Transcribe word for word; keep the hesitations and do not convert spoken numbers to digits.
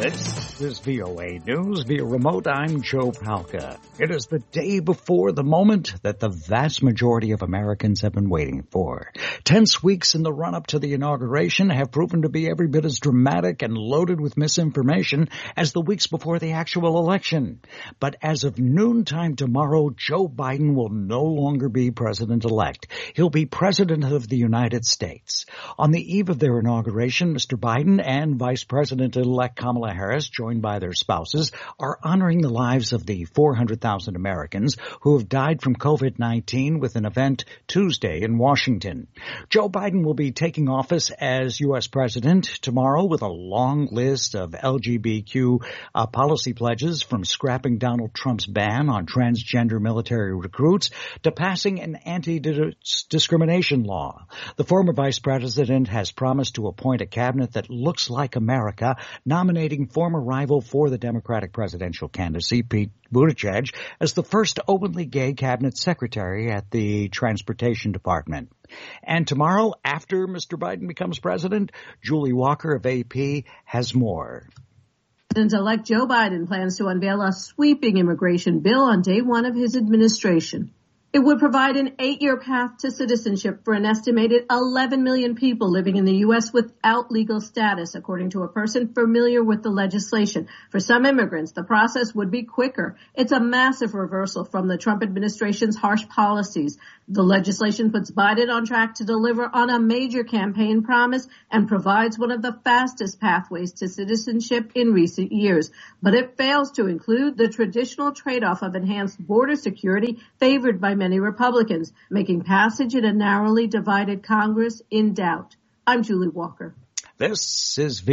This is V O A News via remote. I'm Joe Palca. It is the day before the moment that the vast majority of Americans have been waiting for. Tense weeks in the run-up to the inauguration have proven to be every bit as dramatic and loaded with misinformation as the weeks before the actual election. But as of noontime tomorrow, Joe Biden will no longer be president-elect. He'll be president of the United States. On the eve of their inauguration, Mister Biden and Vice President-elect Kamala Harris, joined by their spouses, are honoring the lives of the four hundred thousand Americans who have died from COVID nineteen with an event Tuesday in Washington. Joe Biden will be taking office as U S president tomorrow with a long list of L G B T Q uh, policy pledges, from scrapping Donald Trump's ban on transgender military recruits to passing an anti-discrimination law. The former vice president has promised to appoint a cabinet that looks like America, nominating former rival for the Democratic presidential candidacy, Pete Buttigieg, as the first openly gay cabinet secretary at the Transportation Department. And tomorrow, after Mister Biden becomes president, Julie Walker of A P has more. President-elect Joe Biden plans to unveil a sweeping immigration bill on day one of his administration. It would provide an eight-year path to citizenship for an estimated eleven million people living in the U S without legal status, according to a person familiar with the legislation. For some immigrants, the process would be quicker. It's a massive reversal from the Trump administration's harsh policies. The legislation puts Biden on track to deliver on a major campaign promise and provides one of the fastest pathways to citizenship in recent years. But it fails to include the traditional trade-off of enhanced border security favored by many Republicans, making passage in a narrowly divided Congress in doubt. I'm Julie Walker. This is